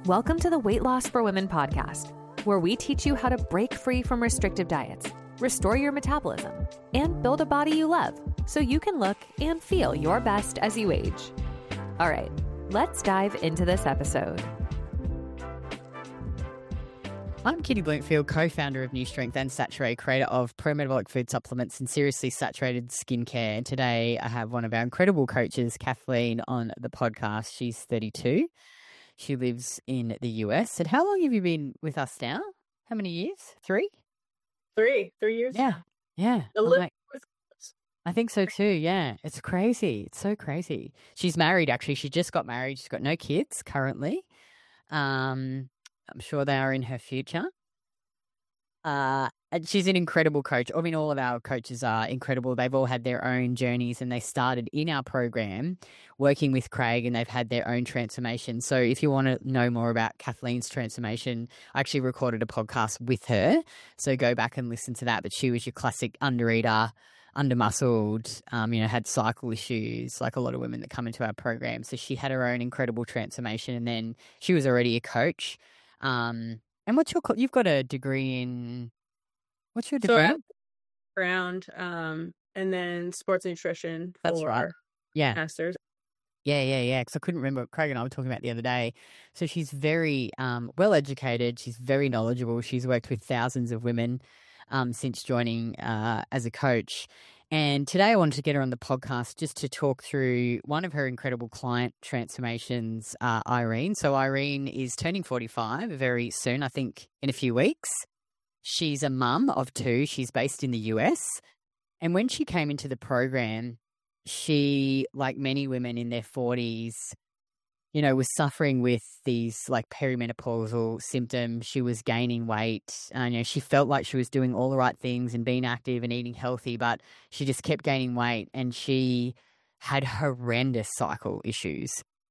Welcome to the Weight Loss for Women podcast, where we teach you how to break free from restrictive diets, restore your metabolism, and build a body you love so you can look and feel your best as you age. All right, let's dive into this episode. I'm Kitty Bloomfield, co-founder of New Strength and Saturate, creator of pro-metabolic food supplements and seriously saturated skincare. And today I have one of our incredible coaches, Kathleen, on the podcast. She's 32. She lives in the US. And how long have you been with us now? How many years? 3? 3 years. Yeah. I think so too. Yeah. It's crazy. It's so crazy. She's married, actually. She just got married. She's got no kids currently. I'm sure they are in her future. And she's an incredible coach. I mean, all of our coaches are incredible. They've all had their own journeys and they started in our program working with Craig and they've had their own transformation. So if you want to know more about Kathleen's transformation, I actually recorded a podcast with her. So go back and listen to that. But she was your classic undereater, under-muscled, had cycle issues, like a lot of women that come into our program. So she had her own incredible transformation and then she was already a coach. And what's you've got a degree in, what's your degree? So background, and then sports nutrition. That's right. Yeah. Masters. Yeah. Because I couldn't remember what Craig and I were talking about the other day. So she's very well educated. She's very knowledgeable. She's worked with thousands of women since joining as a coach. And today I wanted to get her on the podcast just to talk through one of her incredible client transformations, Irene. So Irene is turning 45 very soon, I think in a few weeks. She's a mum of 2. She's based in the US. And when she came into the program, she, like many women in their 40s, was suffering with these like perimenopausal symptoms. She was gaining weight. She felt like she was doing all the right things and being active and eating healthy, but she just kept gaining weight and she had horrendous cycle issues.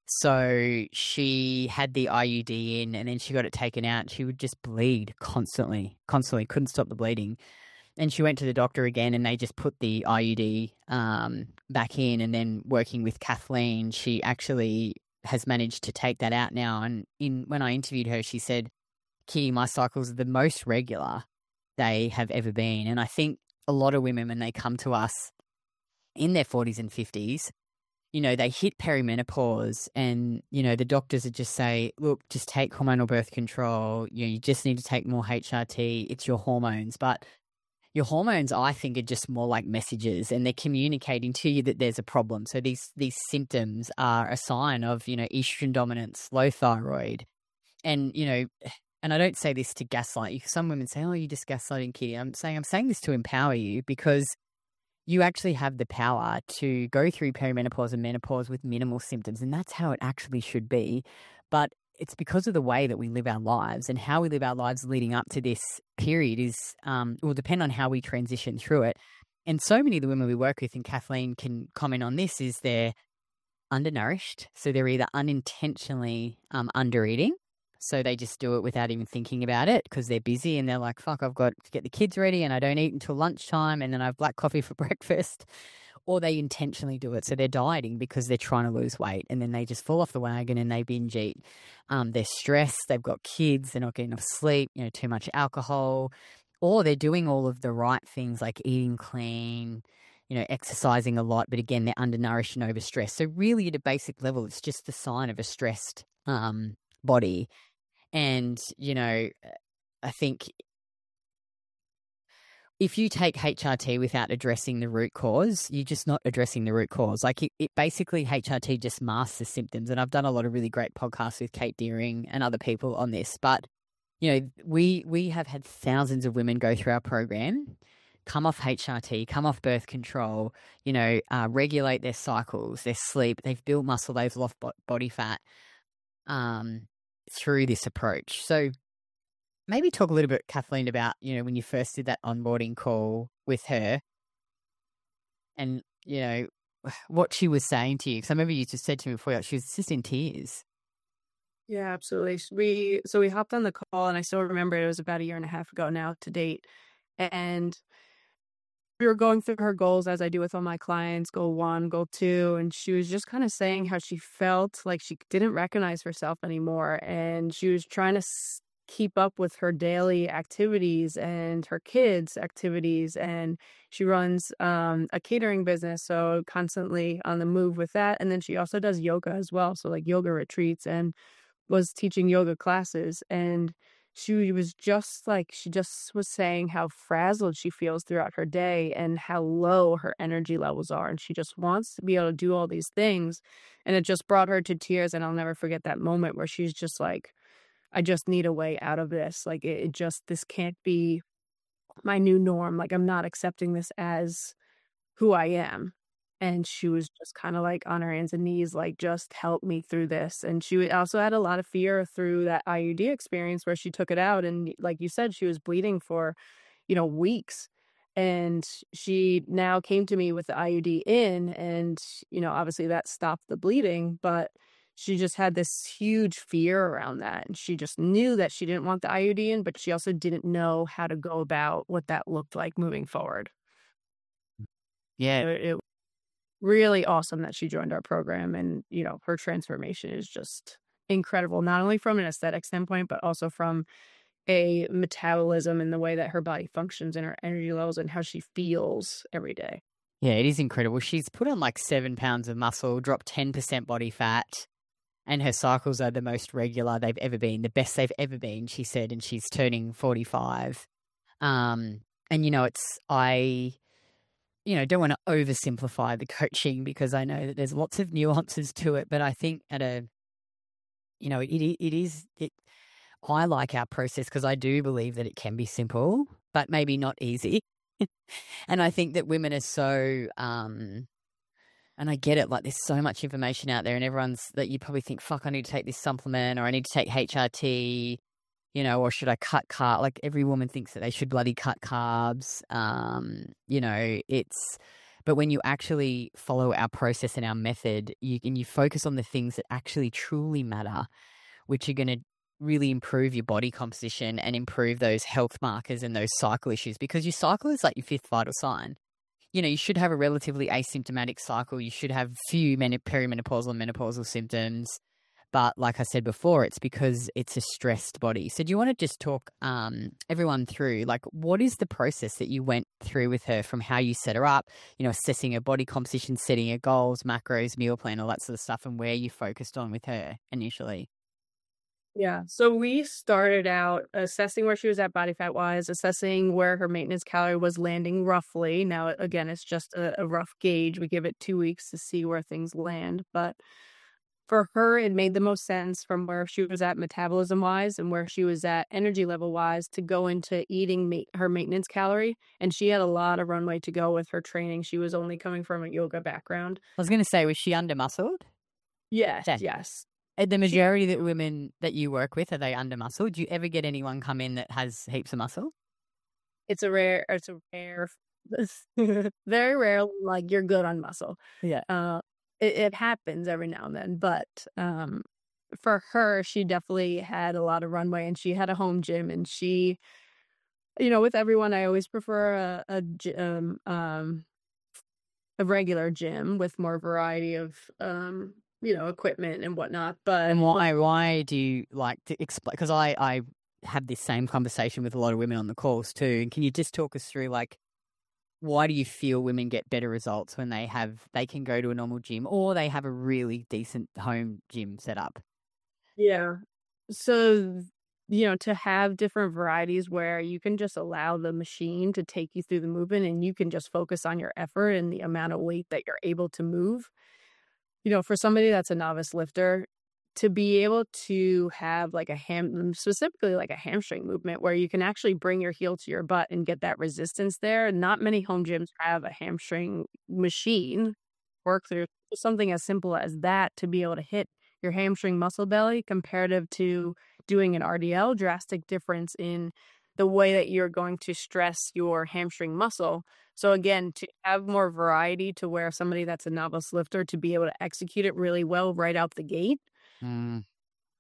So she had the IUD in and then she got it taken out. She would just bleed constantly, couldn't stop the bleeding. And she went to the doctor again and they just put the IUD back in. And then working with Kathleen, she actually has managed to take that out now. And when I interviewed her, she said, Kitty, my cycles are the most regular they have ever been. And I think a lot of women, when they come to us in their 40s and 50s, they hit perimenopause and, the doctors would just say, look, just take hormonal birth control. You just need to take more HRT. It's your hormones. But your hormones, I think, are just more like messages and they're communicating to you that there's a problem. So these symptoms are a sign of, estrogen dominance, low thyroid. And, and I don't say this to gaslight you. Some women say, oh, you're just gaslighting, Kitty. I'm saying this to empower you because you actually have the power to go through perimenopause and menopause with minimal symptoms. And that's how it actually should be. But it's because of the way that we live our lives and how we live our lives leading up to this period will depend on how we transition through it. And so many of the women we work with, and Kathleen can comment on this, is they're undernourished. So they're either unintentionally undereating. So they just do it without even thinking about it because they're busy and they're like, fuck, I've got to get the kids ready and I don't eat until lunchtime and then I have black coffee for breakfast. Or they intentionally do it. So they're dieting because they're trying to lose weight and then they just fall off the wagon and they binge eat. They're stressed. They've got kids. They're not getting enough sleep, too much alcohol. Or they're doing all of the right things like eating clean, exercising a lot. But again, they're undernourished and overstressed. So really at a basic level, it's just the sign of a stressed body. And, I think if you take HRT without addressing the root cause, you're just not addressing the root cause. Like it basically, HRT just masks the symptoms. And I've done a lot of really great podcasts with Kate Deering and other people on this. But, we have had thousands of women go through our program, come off HRT, come off birth control, regulate their cycles, their sleep. They've built muscle, they've lost body fat through this approach. So maybe talk a little bit, Kathleen, about, when you first did that onboarding call with her and, what she was saying to you. Because I remember you just said to me before, she was just in tears. Yeah, absolutely. We hopped on the call and I still remember it was about a year and a half ago now to date. And we were going through her goals as I do with all my clients, goal 1, goal 2, and she was just kind of saying how she felt like she didn't recognize herself anymore, and she was trying to keep up with her daily activities and her kids' activities, and she runs a catering business, so constantly on the move with that, and then she also does yoga as well, so like yoga retreats, and was teaching yoga classes, and she just was saying how frazzled she feels throughout her day and how low her energy levels are. And she just wants to be able to do all these things. And it just brought her to tears. And I'll never forget that moment where she's just like, I just need a way out of this. Like, this can't be my new norm. Like, I'm not accepting this as who I am. And she was just kind of like on her hands and knees, like, just help me through this. And she also had a lot of fear through that IUD experience where she took it out. And like you said, she was bleeding for, weeks. And she now came to me with the IUD in, and, obviously that stopped the bleeding, but she just had this huge fear around that. And she just knew that she didn't want the IUD in, but she also didn't know how to go about what that looked like moving forward. Yeah. It really awesome that she joined our program, and her transformation is just incredible, not only from an aesthetic standpoint but also from a metabolism and the way that her body functions and her energy levels and how she feels every day. Yeah, it is incredible. She's put on like 7 pounds of muscle, dropped 10% body fat, and her cycles are the most regular they've ever been, the best they've ever been, she said, and she's turning 45. And I don't want to oversimplify the coaching because I know that there's lots of nuances to it, but I think I like our process because I do believe that it can be simple, but maybe not easy. And I think that women are so, and I get it, like there's so much information out there and everyone's that you probably think, fuck, I need to take this supplement or I need to take HRT, or should I cut carb? Like every woman thinks that they should bloody cut carbs. But when you actually follow our process and our method, you focus on the things that actually truly matter, which are going to really improve your body composition and improve those health markers and those cycle issues, because your cycle is like your 5th vital sign. You should have a relatively asymptomatic cycle. You should have few perimenopausal and menopausal symptoms. But like I said before, it's because it's a stressed body. So do you want to just talk everyone through, like, what is the process that you went through with her from how you set her up, assessing her body composition, setting her goals, macros, meal plan, all that sort of stuff, and where you focused on with her initially? Yeah. So we started out assessing where she was at body fat wise, assessing where her maintenance calorie was landing roughly. Now, again, it's just a rough gauge. We give it 2 weeks to see where things land. But for her, it made the most sense from where she was at metabolism wise and where she was at energy level wise to go into eating her maintenance calorie. And she had a lot of runway to go with her training. She was only coming from a yoga background. I was going to say, was she under muscled? Yes. Yes. The majority of the women that you work with, are they under muscle? Do you ever get anyone come in that has heaps of muscle? It's a rare, very rare, like you're good on muscle. Yeah. It happens every now and then, but for her, she definitely had a lot of runway, and she had a home gym, and she, with everyone, I always prefer a regular gym with more variety of equipment and whatnot. But and why do you like to explain? Because I have this same conversation with a lot of women on the calls too. And can you just talk us through, like, why do you feel women get better results when they can go to a normal gym or they have a really decent home gym set up? Yeah. So, to have different varieties where you can just allow the machine to take you through the movement and you can just focus on your effort and the amount of weight that you're able to move. For somebody that's a novice lifter, to be able to have like specifically like a hamstring movement where you can actually bring your heel to your butt and get that resistance there. Not many home gyms have a hamstring machine work through something as simple as that to be able to hit your hamstring muscle belly comparative to doing an RDL. Drastic difference in the way that you're going to stress your hamstring muscle. So again, to have more variety to where somebody that's a novice lifter to be able to execute it really well right out the gate.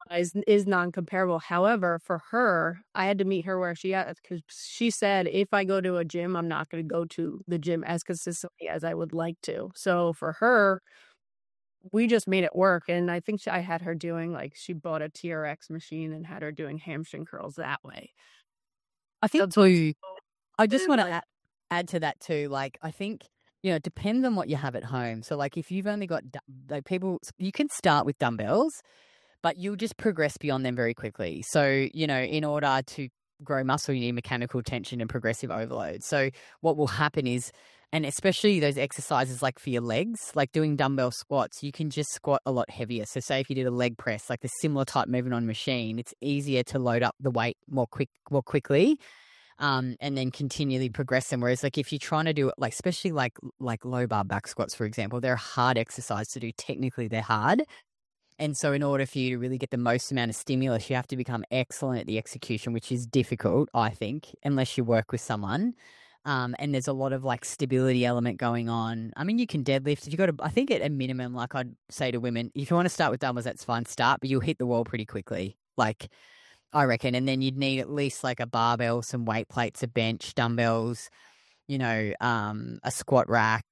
is non-comparable. However, for her, I had to meet her where she at because she said, if I go to a gym, I'm not going to go to the gym as consistently as I would like to. So for her, we just made it work. And I think I had her doing she bought a TRX machine and had her doing hamstring curls that way. I think too, I just want to add to that too. I think, it depends on what you have at home. So if you've only got you can start with dumbbells, but you'll just progress beyond them very quickly. So, in order to grow muscle, you need mechanical tension and progressive overload. So what will happen is, and especially those exercises for your legs, doing dumbbell squats, you can just squat a lot heavier. So say if you did a leg press, the similar type movement on machine, it's easier to load up the weight more quickly. And then continually progress them. Whereas if you're trying to do it, especially low bar back squats, for example, they're a hard exercise to do. Technically, they're hard. And so in order for you to really get the most amount of stimulus, you have to become excellent at the execution, which is difficult, I think, unless you work with someone. And there's a lot of stability element going on. I mean, you can deadlift. If you got to, I think at a minimum, I'd say to women, if you want to start with dumbbells, that's fine. Start, but you'll hit the wall pretty quickly. I reckon. And then you'd need at least a barbell, some weight plates, a bench, dumbbells, a squat rack.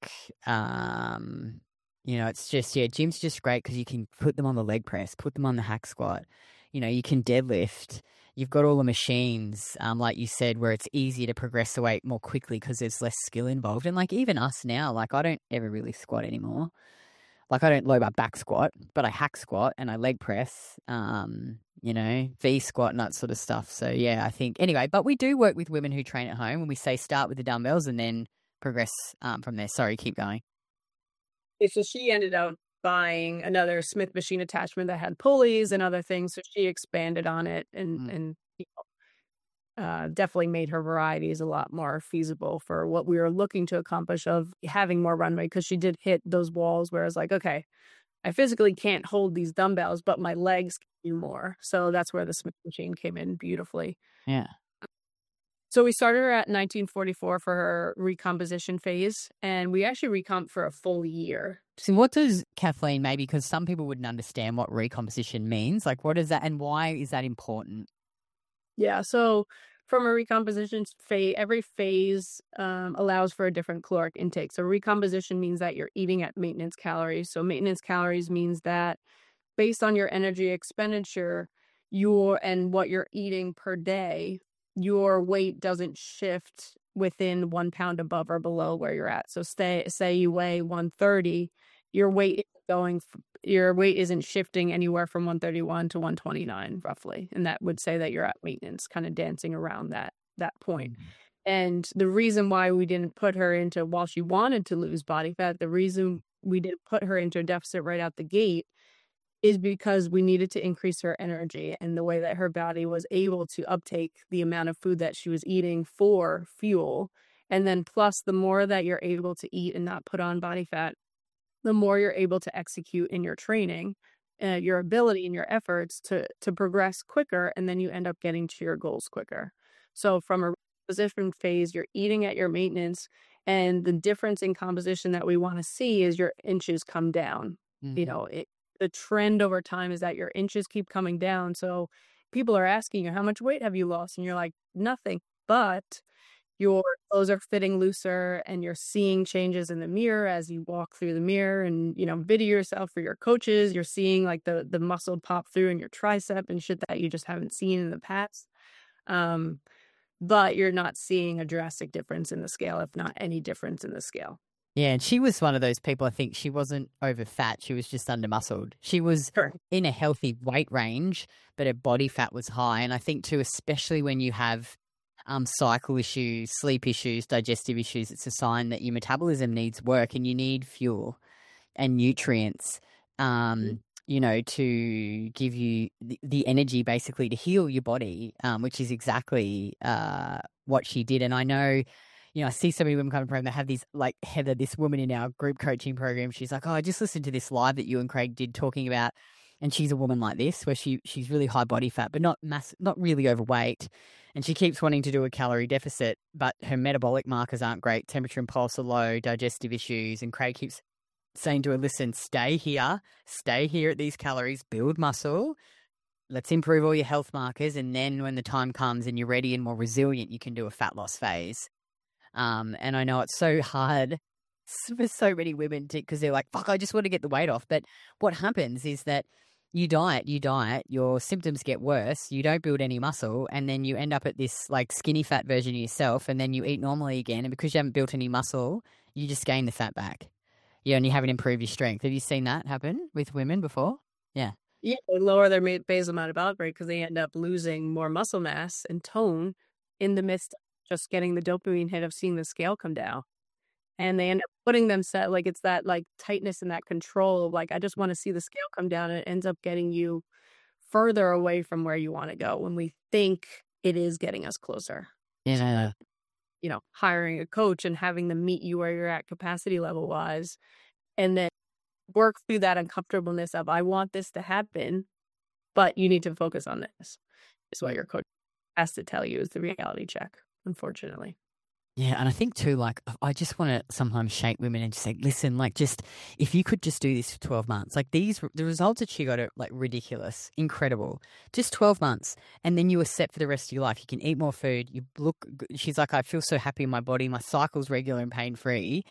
It's just, gym's just great because you can put them on the leg press, put them on the hack squat. You can deadlift. You've got all the machines, like you said, where it's easier to progress the weight more quickly because there's less skill involved. And even us now, I don't ever really squat anymore. I don't low bar back squat, but I hack squat and I leg press, V squat and that sort of stuff. So, yeah, I think anyway, but we do work with women who train at home and we say start with the dumbbells and then progress from there. Sorry, keep going. So she ended up buying another Smith machine attachment that had pulleys and other things. So she expanded on it and definitely made her varieties a lot more feasible for what we were looking to accomplish of having more runway, because she did hit those walls where it's okay, I physically can't hold these dumbbells, but my legs can do more. So that's where the Smith machine came in beautifully. Yeah. So we started her at 1944 for her recomposition phase, and we actually recomped for a full year. So what does, Kathleen, maybe because some people wouldn't understand what recomposition means, what is that and why is that important? Yeah, so from a recomposition phase, every phase allows for a different caloric intake. So recomposition means that you're eating at maintenance calories. So maintenance calories means that based on your energy expenditure, and what you're eating per day, your weight doesn't shift within 1 pound above or below where you're at. So say you weigh 130, your weight isn't shifting anywhere from 131 to 129 roughly. And that would say that you're at maintenance, kind of dancing around that point. Mm-hmm. And the reason why we didn't put her into, while she wanted to lose body fat, the reason we didn't put her into a deficit right out the gate is because we needed to increase her energy and the way that her body was able to uptake the amount of food that she was eating for fuel. And then plus the more that you're able to eat and not put on body fat, the more you're able to execute in your training, your ability and your efforts to progress quicker, and then you end up getting to your goals quicker. So from a position phase, you're eating at your maintenance, and the difference in composition that we want to see is your inches come down. Mm-hmm. The trend over time is that your inches keep coming down. So people are asking you, how much weight have you lost? And you're like, nothing, but your clothes are fitting looser and you're seeing changes in the mirror as you walk through the mirror and, video yourself for your coaches. You're seeing the muscle pop through in your tricep and shit that you just haven't seen in the past. But you're not seeing a drastic difference in the scale, if not any difference in the scale. Yeah, and she was one of those people, I think she wasn't over fat. She was just under muscled. She was in a healthy weight range, but her body fat was high. And I think too, especially when you have cycle issues, sleep issues, digestive issues, it's a sign that your metabolism needs work and you need fuel and nutrients, to give you the energy basically to heal your body, which is exactly what she did. And I know, I see so many women coming from, they have these, Heather, this woman in our group coaching program, she's like, oh, I just listened to this live that you and Craig did talking about, and she's a woman like this, where she's really high body fat, but not really overweight, and she keeps wanting to do a calorie deficit, but her metabolic markers aren't great, temperature and pulse are low, digestive issues, and Craig keeps saying to her, listen, stay here at these calories, build muscle, let's improve all your health markers. And then when the time comes and you're ready and more resilient, you can do a fat loss phase. And I know it's so hard for so many women because they're like, fuck, I just want to get the weight off. But what happens is that you diet, your symptoms get worse, you don't build any muscle, and then you end up at this like skinny fat version of yourself, and then you eat normally again. And because you haven't built any muscle, you just gain the fat back. Yeah, and you haven't improved your strength. Have you seen that happen with women before? Yeah. Yeah, they lower their basal metabolic rate because they end up losing more muscle mass and tone in the midst of just getting the dopamine hit of seeing the scale come down. And they end up putting themselves, like, it's that like tightness and that control of like, I just want to see the scale come down. And it ends up getting you further away from where you want to go when we think it is getting us closer. Yeah. You know, hiring a coach and having them meet you where you're at capacity level wise, and then work through that uncomfortableness of, I want this to happen, but you need to focus on this, is what your coach has to tell you is the reality check, unfortunately. Yeah, and I think too, like, I just want to sometimes shake women and just say, listen, like, just if you could just do this for 12 months, like the results that she got are like ridiculous, incredible. Just 12 months, and then you are set for the rest of your life. You can eat more food. You look. She's like, I feel so happy in my body. My cycle's regular and pain free.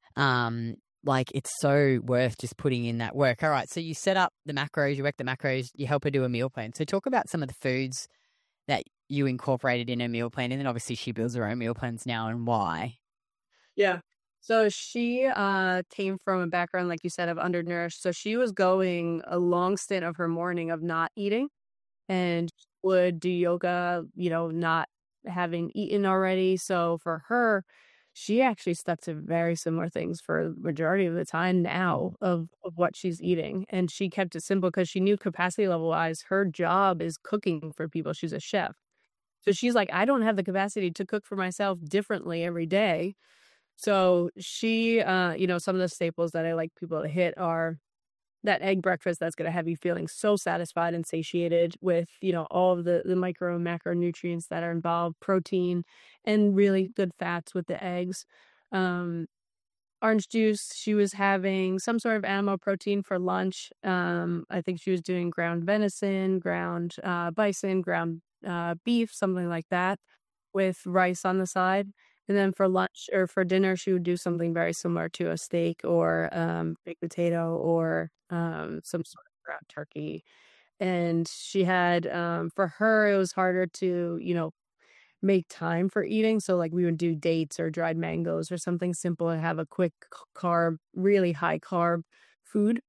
Like it's so worth just putting in that work. All right, so you set up the macros, you work the macros, you help her do a meal plan. So talk about some of the foods that you incorporated in her meal plan, and then obviously she builds her own meal plans now, and why. Yeah. So she came from a background, like you said, of undernourished. So she was going a long stint of her morning of not eating and would do yoga, you know, not having eaten already. So for her, she actually stuck to very similar things for the majority of the time now of what she's eating. And she kept it simple because she knew capacity level wise, her job is cooking for people. She's a chef. So she's like, I don't have the capacity to cook for myself differently every day. So she, you know, some of the staples that I like people to hit are that egg breakfast that's going to have you feeling so satisfied and satiated with, you know, all of the micro and macronutrients that are involved, protein and really good fats with the eggs. Orange juice, she was having some sort of animal protein for lunch. I think she was doing ground venison, ground bison, ground beef, something like that, with rice on the side. And then for lunch or for dinner, she would do something very similar to a steak or baked potato or some sort of ground turkey. And she had, for her, it was harder to, you know, make time for eating. So like we would do dates or dried mangoes or something simple and have a quick carb, really high carb food.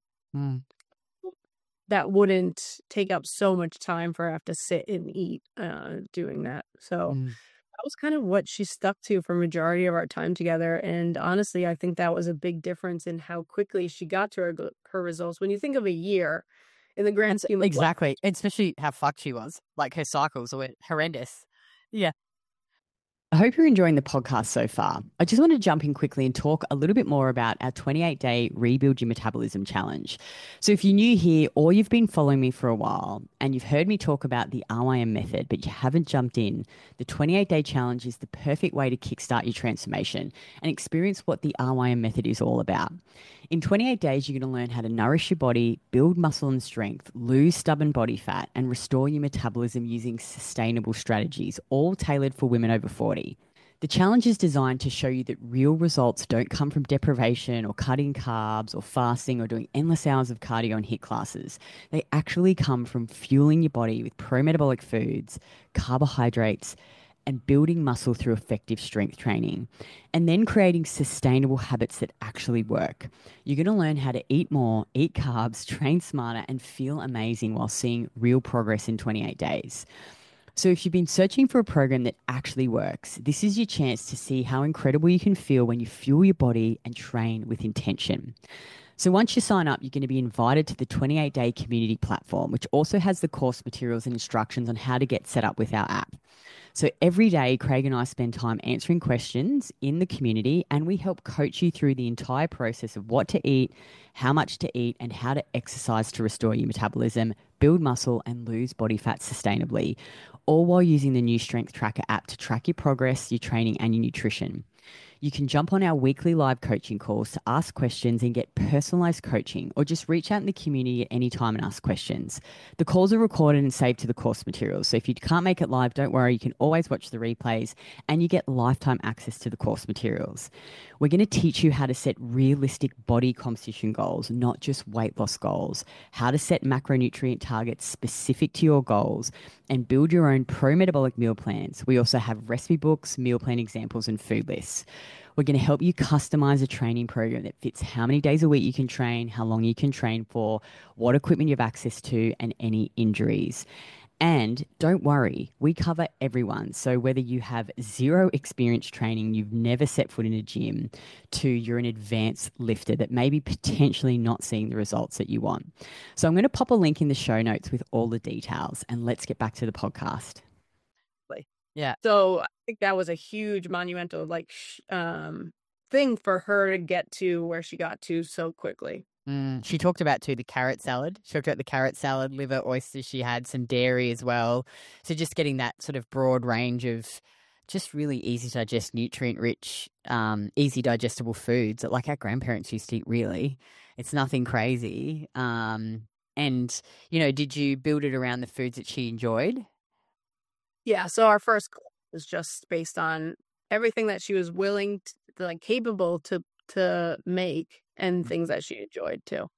That wouldn't take up so much time for her to have to sit and eat doing that. So that was kind of what she stuck to for majority of our time together. And honestly, I think that was a big difference in how quickly she got to her results. When you think of a year in the grand scheme of exactly, and especially how fucked she was, like her cycles were horrendous. Yeah. I hope you're enjoying the podcast so far. I just want to jump in quickly and talk a little bit more about our 28-day Rebuild Your Metabolism Challenge. So if you're new here or you've been following me for a while and you've heard me talk about the RYM method, but you haven't jumped in, the 28-day challenge is the perfect way to kickstart your transformation and experience what the RYM method is all about. In 28 days, you're going to learn how to nourish your body, build muscle and strength, lose stubborn body fat, and restore your metabolism using sustainable strategies, all tailored for women over 40. The challenge is designed to show you that real results don't come from deprivation or cutting carbs or fasting or doing endless hours of cardio and HIIT classes. They actually come from fueling your body with pro-metabolic foods, carbohydrates, and building muscle through effective strength training, and then creating sustainable habits that actually work. You're going to learn how to eat more, eat carbs, train smarter, and feel amazing while seeing real progress in 28 days. So if you've been searching for a program that actually works, this is your chance to see how incredible you can feel when you fuel your body and train with intention. So once you sign up, you're going to be invited to the 28-day community platform, which also has the course materials and instructions on how to get set up with our app. So every day, Craig and I spend time answering questions in the community, and we help coach you through the entire process of what to eat, how much to eat, and how to exercise to restore your metabolism, build muscle, and lose body fat sustainably, all while using the new Strength Tracker app to track your progress, your training, and your nutrition. You can jump on our weekly live coaching calls to ask questions and get personalized coaching, or just reach out in the community at any time and ask questions. The calls are recorded and saved to the course materials. So if you can't make it live, don't worry, you can always watch the replays and you get lifetime access to the course materials. We're going to teach you how to set realistic body composition goals, not just weight loss goals, how to set macronutrient targets specific to your goals, and build your own pro-metabolic meal plans. We also have recipe books, meal plan examples, and food lists. We're going to help you customize a training program that fits how many days a week you can train, how long you can train for, what equipment you have access to, and any injuries. And don't worry, we cover everyone. So whether you have zero experience training, you've never set foot in a gym, to you're an advanced lifter that may be potentially not seeing the results that you want. So I'm going to pop a link in the show notes with all the details, and let's get back to the podcast. Yeah. So I think that was a huge monumental thing for her to get to where she got to so quickly. She talked about too the carrot salad. She talked about the carrot salad, liver, oysters. She had some dairy as well. So just getting that sort of broad range of just really easy to digest, nutrient rich, easy digestible foods that like our grandparents used to eat. Really, it's nothing crazy. And did you build it around the foods that she enjoyed? Yeah, so our first goal was just based on everything that she was willing to, capable to make, and things that she enjoyed too.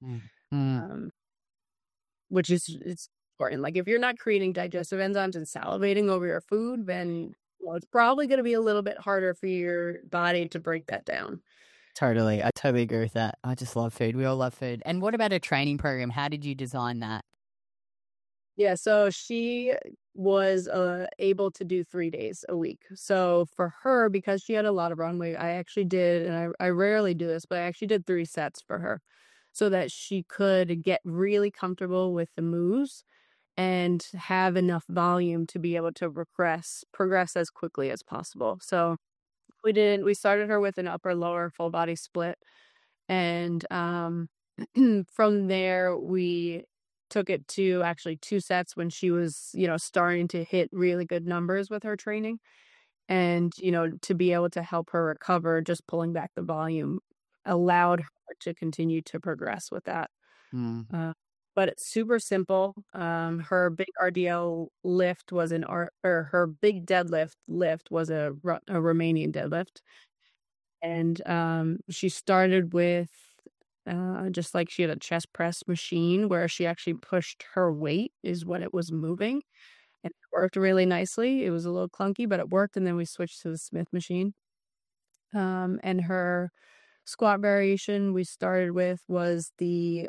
Which is it's important. Like if you're not creating digestive enzymes and salivating over your food, then it's probably going to be a little bit harder for your body to break that down. Totally. I totally agree with that. I just love food. We all love food. And what about a training program? How did you design that? Yeah, so she was able to do 3 days a week. So for her, because she had a lot of runway, I actually did, and I rarely do this, but I actually did 3 sets for her so that she could get really comfortable with the moves and have enough volume to be able to progress as quickly as possible. So we started her with an upper lower full body split. And from there, we took it to actually 2 sets when she was, starting to hit really good numbers with her training. And, to be able to help her recover, just pulling back the volume allowed her to continue to progress with that. But it's super simple. Her big RDL lift was her big deadlift lift was a Romanian deadlift. And she started with just like she had a chest press machine where she actually pushed her weight is what it was moving. And it worked really nicely. It was a little clunky, but it worked. And then we switched to the Smith machine. And her squat variation we started with was the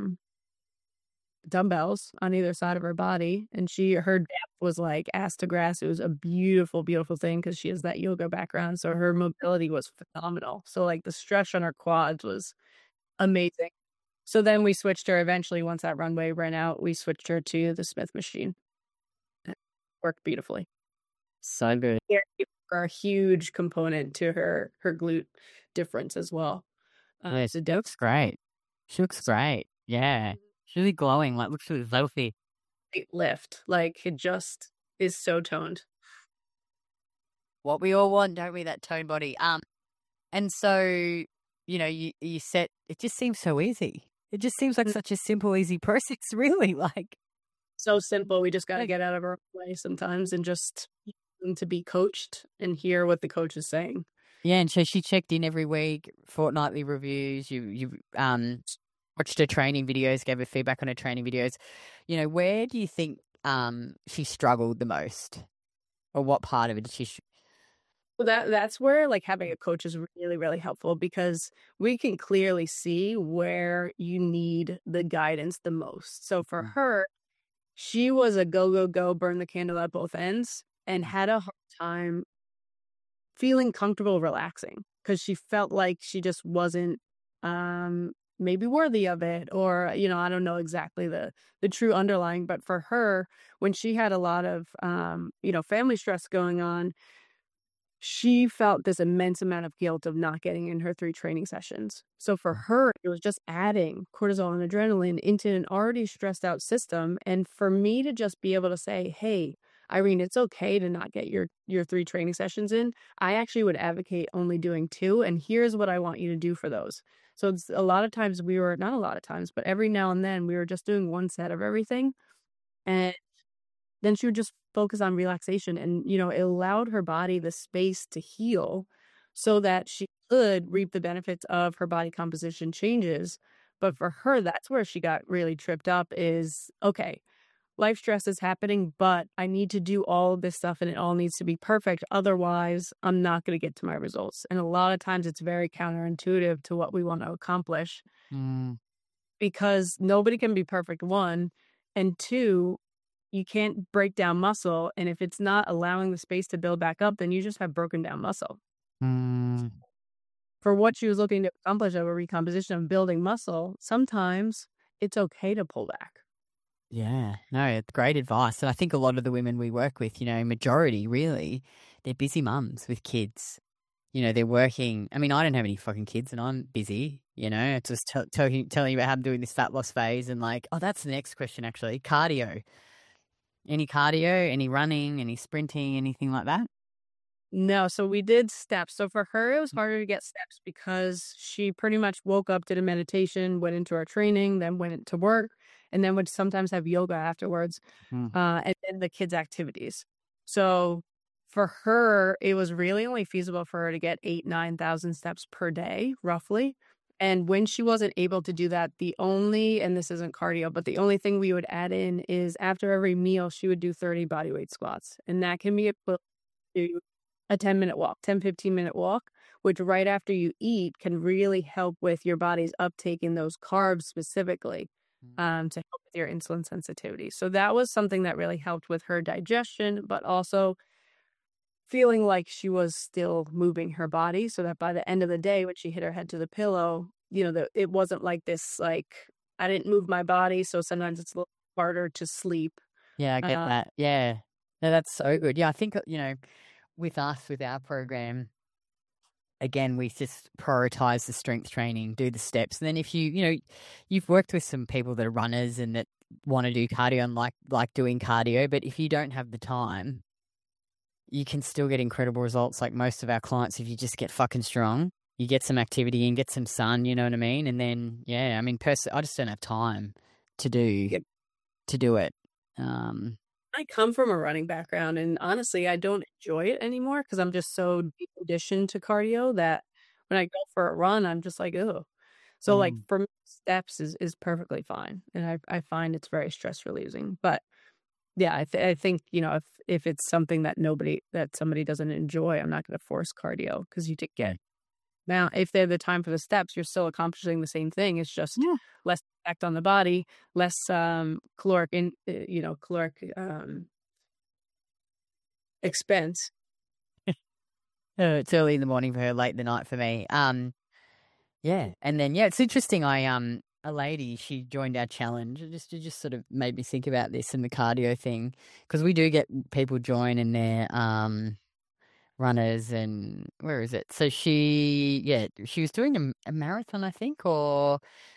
dumbbells on either side of her body. And her depth was like ass to grass. It was a beautiful, beautiful thing because she has that yoga background. So her mobility was phenomenal. So like the stretch on her quads was amazing. So then we switched her eventually, once that runway ran out, we switched her to the Smith machine. It worked beautifully. So good. A huge component to her glute difference as well. Yes, it looks great. She looks great. Yeah. She's really glowing, looks really healthy. Lift. It just is so toned. What we all want, don't we, that toned body. And so you set, it just seems so easy. It just seems like such a simple, easy process, really. So simple. We just got to get out of our way sometimes and just to be coached and hear what the coach is saying. Yeah, and so she checked in every week, fortnightly reviews. You watched her training videos, gave her feedback on her training videos. Where do you think she struggled the most, or what part of it did she? That's where having a coach is really, really helpful, because we can clearly see where you need the guidance the most. So for her, she was a go, burn the candle at both ends, and had a hard time feeling comfortable relaxing because she felt like she just wasn't maybe worthy of it, or I don't know exactly the true underlying. But for her, when she had a lot of family stress going on, she felt this immense amount of guilt of not getting in her 3 training sessions. So for her, it was just adding cortisol and adrenaline into an already stressed out system. And for me to just be able to say, hey, Irene, it's okay to not get your 3 training sessions in. I actually would advocate only doing 2, and here's what I want you to do for those. So it's a lot of times not a lot of times, but every now and then we were just doing 1 set of everything. And then she would just focus on relaxation, and, it allowed her body the space to heal so that she could reap the benefits of her body composition changes. But for her, that's where she got really tripped up is, okay, life stress is happening, but I need to do all of this stuff and it all needs to be perfect. Otherwise, I'm not going to get to my results. And a lot of times it's very counterintuitive to what we want to accomplish because nobody can be perfect, 1. And 2, you can't break down muscle. And if it's not allowing the space to build back up, then you just have broken down muscle. For what she was looking to accomplish of a recomposition of building muscle, sometimes it's okay to pull back. Yeah, no, it's great advice. And I think a lot of the women we work with, majority really, they're busy mums with kids. They're working. I mean, I don't have any fucking kids and I'm busy, It's just telling you about how I'm doing this fat loss phase and that's the next question actually. Cardio. Any cardio, any running, any sprinting, anything like that? No, so we did steps. So for her, it was harder to get steps because she pretty much woke up, did a meditation, went into our training, then went into work, and then would sometimes have yoga afterwards, and then the kids' activities. So for her, it was really only feasible for her to get 8,000-9,000 steps per day, roughly. And when she wasn't able to do that, and this isn't cardio, but the only thing we would add in is after every meal, she would do 30 bodyweight squats. And that can be a 10-minute walk, 15-minute walk, which right after you eat can really help with your body's uptaking those carbs specifically to help with your insulin sensitivity. So that was something that really helped with her digestion, but also feeling like she was still moving her body so that by the end of the day, when she hit her head to the pillow, it wasn't like this, I didn't move my body. So sometimes it's a little harder to sleep. Yeah, I get that. Yeah. No, that's so good. Yeah, I think, with our program, again, we just prioritize the strength training, do the steps. And then if you've worked with some people that are runners and that want to do cardio and like doing cardio, but if you don't have the time, you can still get incredible results like most of our clients if you just get fucking strong. You get some activity and get some sun, you know what I mean? And then, I just don't have time to do it. I come from a running background, and honestly, I don't enjoy it anymore because I'm just so conditioned to cardio that when I go for a run, I'm just like, oh. So for me, steps is perfectly fine. And I find it's very stress relieving. But yeah, I think, if it's something that somebody doesn't enjoy, I'm not going to force cardio because you get. Now, if they have the time for the steps, you're still accomplishing the same thing. It's just less effect on the body, less caloric expense. It's early in the morning for her, late in the night for me. Yeah, and then it's interesting. A lady, she joined our challenge. It just sort of made me think about this and the cardio thing because we do get people join and they're runners and where is it? So she was doing a marathon, I think, or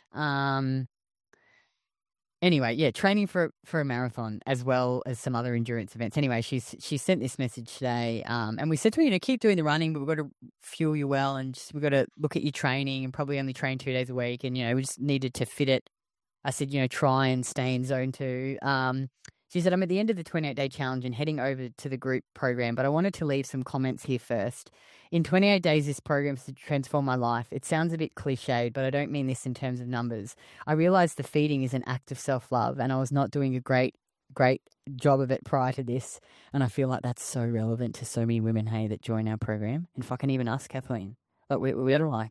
anyway, training for a marathon as well as some other endurance events. Anyway, she sent this message today, and we said to her, keep doing the running, but we've got to fuel you well, and we've got to look at your training and probably only train 2 days a week, and we just needed to fit it. I said, try and stay in zone 2. She said, I'm at the end of the 28-day challenge and heading over to the group program, but I wanted to leave some comments here first. In 28 days, this program's to transform my life. It sounds a bit cliched, but I don't mean this in terms of numbers. I realized the feeding is an act of self-love, and I was not doing a great job of it prior to this, and I feel like that's so relevant to so many women, hey, that join our program, and fucking even us, Kathleen. Like, we're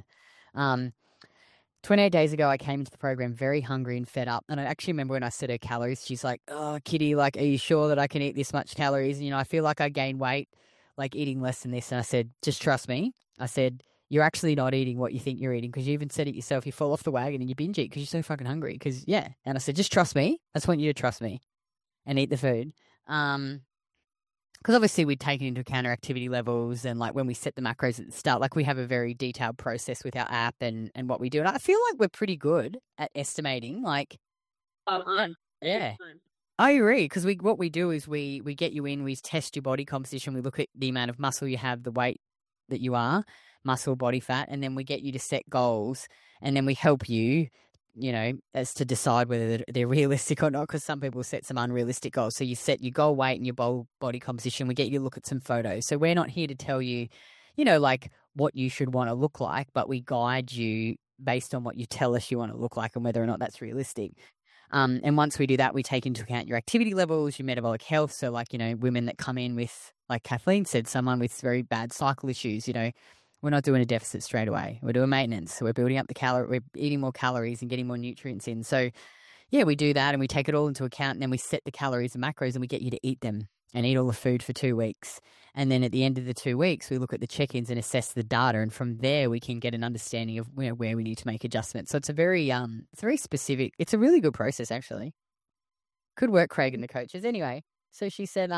28 days ago, I came into the program very hungry and fed up. And I actually remember when I said her calories, she's like, oh, Kitty, are you sure that I can eat this much calories? And, I feel like I gained weight, eating less than this. And I said, just trust me. I said, you're actually not eating what you think you're eating because you even said it yourself. You fall off the wagon and you binge eat because you're so fucking hungry. And I said, just trust me. I just want you to trust me and eat the food. Because obviously we'd taken into account our activity levels and when we set the macros at the start, we have a very detailed process with our app and what we do. And I feel like we're pretty good at estimating yeah. I agree, because what we do is we get you in, we test your body composition, we look at the amount of muscle you have, the weight that you are, muscle, body fat, and then we get you to set goals, and then we help you, as to decide whether they're realistic or not, because some people set some unrealistic goals. So you set your goal weight and your body composition, we get you to look at some photos. So we're not here to tell you, like what you should want to look like, but we guide you based on what you tell us you want to look like and whether or not that's realistic. And once we do that, we take into account your activity levels, your metabolic health. So like, women that come in with, like Kathleen said, someone with very bad cycle issues, we're not doing a deficit straight away. We're doing maintenance. So we're building up we're eating more calories and getting more nutrients in. So yeah, we do that and we take it all into account, and then we set the calories and macros and we get you to eat them and eat all the food for 2 weeks. And then at the end of the 2 weeks, we look at the check-ins and assess the data. And from there, we can get an understanding of where we need to make adjustments. So it's a very specific, it's a really good process, actually. Could work, Craig and the coaches. Anyway, so she said,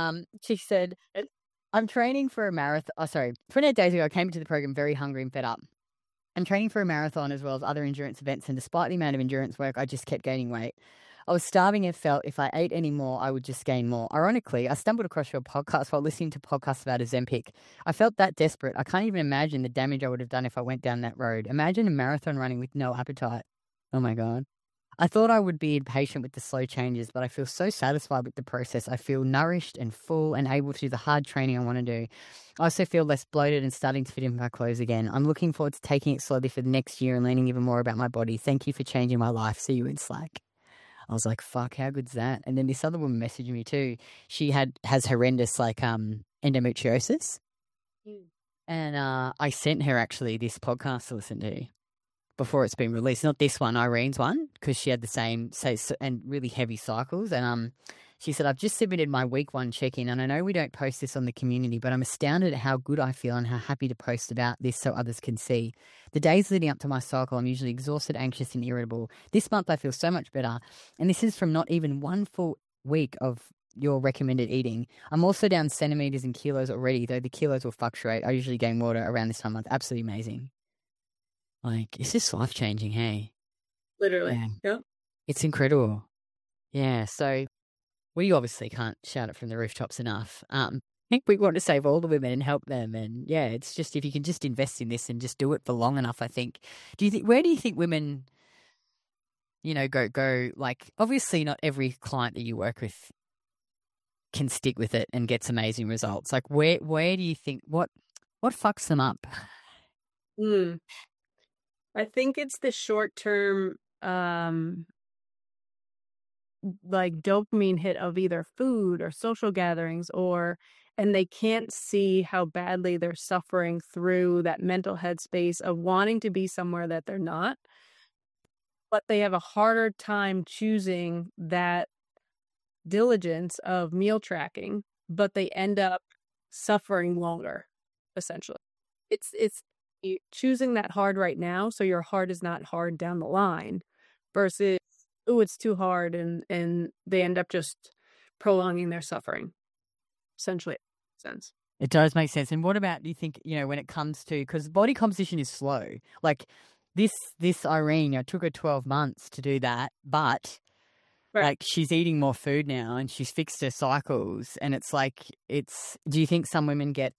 I'm training for a marathon. 28 days ago, I came into the program very hungry and fed up. I'm training for a marathon as well as other endurance events. And despite the amount of endurance work, I just kept gaining weight. I was starving and felt if I ate any more, I would just gain more. Ironically, I stumbled across your podcast while listening to podcasts about Ozempic. I felt that desperate. I can't even imagine the damage I would have done if I went down that road. Imagine a marathon running with no appetite. Oh my God. I thought I would be impatient with the slow changes, but I feel so satisfied with the process. I feel nourished and full and able to do the hard training I want to do. I also feel less bloated and starting to fit in my clothes again. I'm looking forward to taking it slowly for the next year and learning even more about my body. Thank you for changing my life. See you in Slack. I was like, fuck, how good's that? And then this other woman messaged me too. She has horrendous endometriosis. And I sent her actually this podcast to listen to before it's been released. Not this one, Irene's one, because she had the same and really heavy cycles. And she said, I've just submitted my week 1 check-in, and I know we don't post this on the community, but I'm astounded at how good I feel and how happy to post about this so others can see. The days leading up to my cycle, I'm usually exhausted, anxious, and irritable. This month I feel so much better, and this is from not even 1 full week of your recommended eating. I'm also down centimeters and kilos already, though the kilos will fluctuate. I usually gain water around this time of month. Absolutely amazing. Like, it's just life-changing, hey? Literally. Yeah. It's incredible. Yeah, so we obviously can't shout it from the rooftops enough. I think we want to save all the women and help them. And yeah, it's just, if you can just invest in this and just do it for long enough, I think. Where do you think women, go, like, obviously not every client that you work with can stick with it and gets amazing results. Like, where do you think, what fucks them up? I think it's the short-term, dopamine hit of either food or social gatherings, and they can't see how badly they're suffering through that mental headspace of wanting to be somewhere that they're not. But they have a harder time choosing that diligence of meal tracking, but they end up suffering longer, essentially. It's choosing that hard right now, so your heart is not hard down the line, versus, oh, it's too hard, and they end up just prolonging their suffering. Essentially, it makes sense. It does make sense. And what about, do you think, when it comes to, because body composition is slow, like this Irene, it took her 12 months to do that, but right. Like, she's eating more food now and she's fixed her cycles, and it's like, do you think some women get,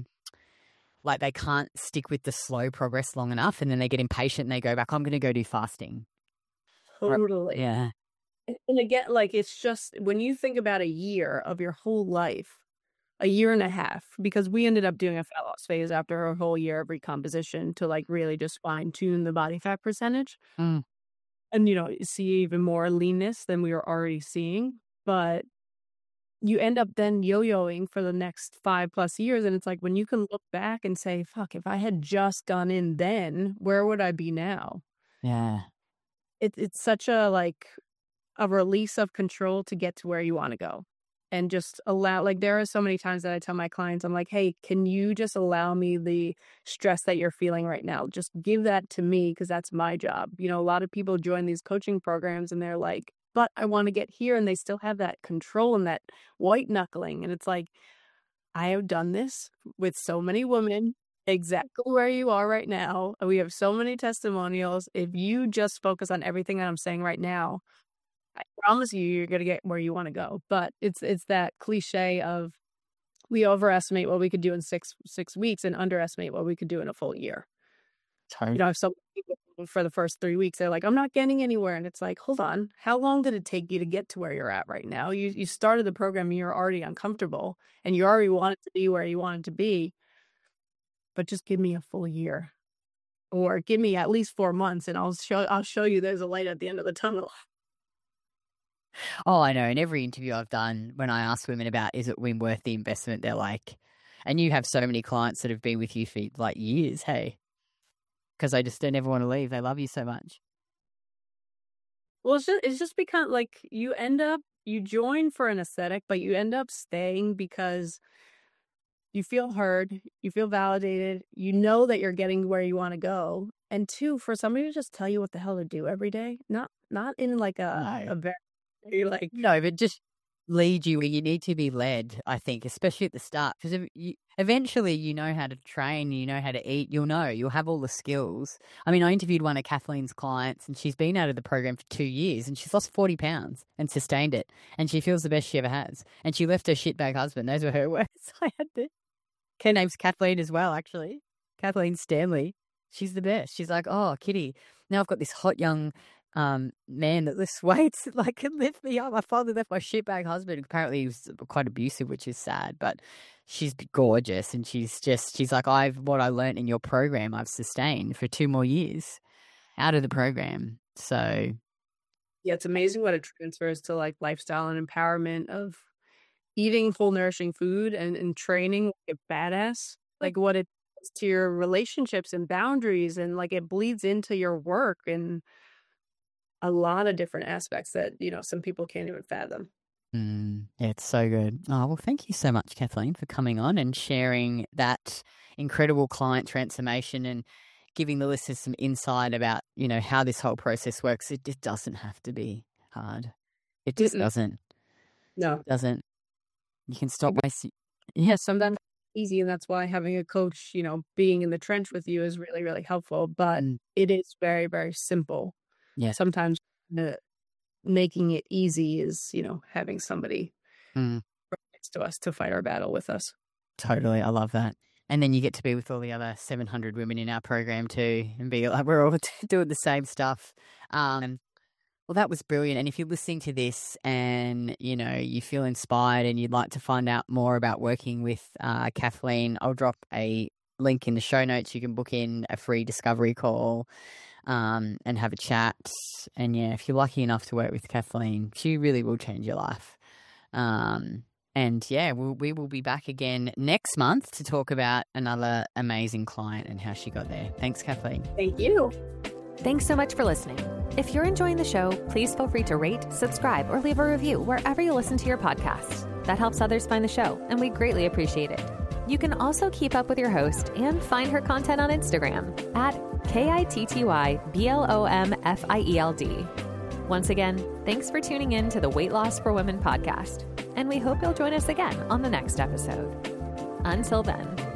like, they can't stick with the slow progress long enough, and then they get impatient and they go back, I'm going to go do fasting? Totally. Yeah. And again, like, it's just, when you think about a year of your whole life, a year and a half, because we ended up doing a fat loss phase after a whole year of recomposition to, like, really just fine tune the body fat percentage. And, see even more leanness than we were already seeing. But you end up then yo-yoing for the next 5+ years. And it's like, when you can look back and say, fuck, if I had just gone in then, where would I be now? Yeah. It's such a release of control to get to where you want to go, and just allow, like, there are so many times that I tell my clients, I'm like, hey, can you just allow me the stress that you're feeling right now? Just give that to me, because that's my job. A lot of people join these coaching programs and they're like, but I want to get here, and they still have that control and that white knuckling. And it's like, I have done this with so many women exactly where you are right now. We have so many testimonials. If you just focus on everything that I'm saying right now, I promise you're going to get where you want to go. But it's that cliche of we overestimate what we could do in six weeks and underestimate what we could do in a full year. Totally. If some people for the first 3 weeks, they're like, I'm not getting anywhere. And it's like, hold on, how long did it take you to get to where you're at right now? You started the program and you're already uncomfortable and you already wanted to be where you wanted to be. But just give me a full year or give me at least 4 months and I'll show you there's a light at the end of the tunnel. Oh, I know. In every interview I've done, when I ask women about, is it worth the investment? They're like, and you have so many clients that have been with you for like years. Hey. Because they just don't ever want to leave. They love you so much. Well, it's just become like you join for an aesthetic, but you end up staying because you feel heard, you feel validated, you know that you're getting where you want to go. And two, for somebody to just tell you what the hell to do every day, not in like a very like no, but just lead you where you need to be led, I think, especially at the start. Because eventually you know how to train, you know how to eat, you'll have all the skills. I mean, I interviewed one of Kathleen's clients and she's been out of the program for 2 years and she's lost 40 pounds and sustained it. And she feels the best she ever has. And she left her shitbag husband. Those were her words. Her name's Kathleen as well, actually. Kathleen Stanley. She's the best. She's like, oh, Kitty, now I've got this hot young man that lifts weights, like can lift me up. I finally left my shitbag husband. Apparently he was quite abusive, which is sad, but she's gorgeous. And she's like, what I learned in your program, I've sustained for 2 more years out of the program. So yeah, it's amazing what it transfers to like lifestyle and empowerment of eating full nourishing food and training like a badass, like what it does to your relationships and boundaries, and like it bleeds into your work and a lot of different aspects that, some people can't even fathom. Yeah, it's so good. Oh, well, thank you so much, Kathleen, for coming on and sharing that incredible client transformation and giving the listeners some insight about, how this whole process works. It just doesn't have to be hard. It just doesn't. No. It doesn't. You can stop wasting. Yeah, sometimes easy, and that's why having a coach, being in the trench with you is really, really helpful. But it is very, very simple. Yeah. Sometimes making it easy is, having somebody right next to us to fight our battle with us. Totally. I love that. And then you get to be with all the other 700 women in our program too and be like, we're all doing the same stuff. Well, that was brilliant. And if you're listening to this and, you feel inspired and you'd like to find out more about working with Kathleen, I'll drop a link in the show notes. You can book in a free discovery call and have a chat. And yeah, if you're lucky enough to work with Kathleen, she really will change your life. And yeah, we will be back again next month to talk about another amazing client and how she got there. Thanks, Kathleen. Thank you. Thanks so much for listening. If you're enjoying the show, please feel free to rate, subscribe, or leave a review wherever you listen to your podcasts. That helps others find the show, and we greatly appreciate it. You can also keep up with your host and find her content on Instagram at KITTYBLOMFIELD. Once again, thanks for tuning in to the Weight Loss for Women podcast, and we hope you'll join us again on the next episode. Until then.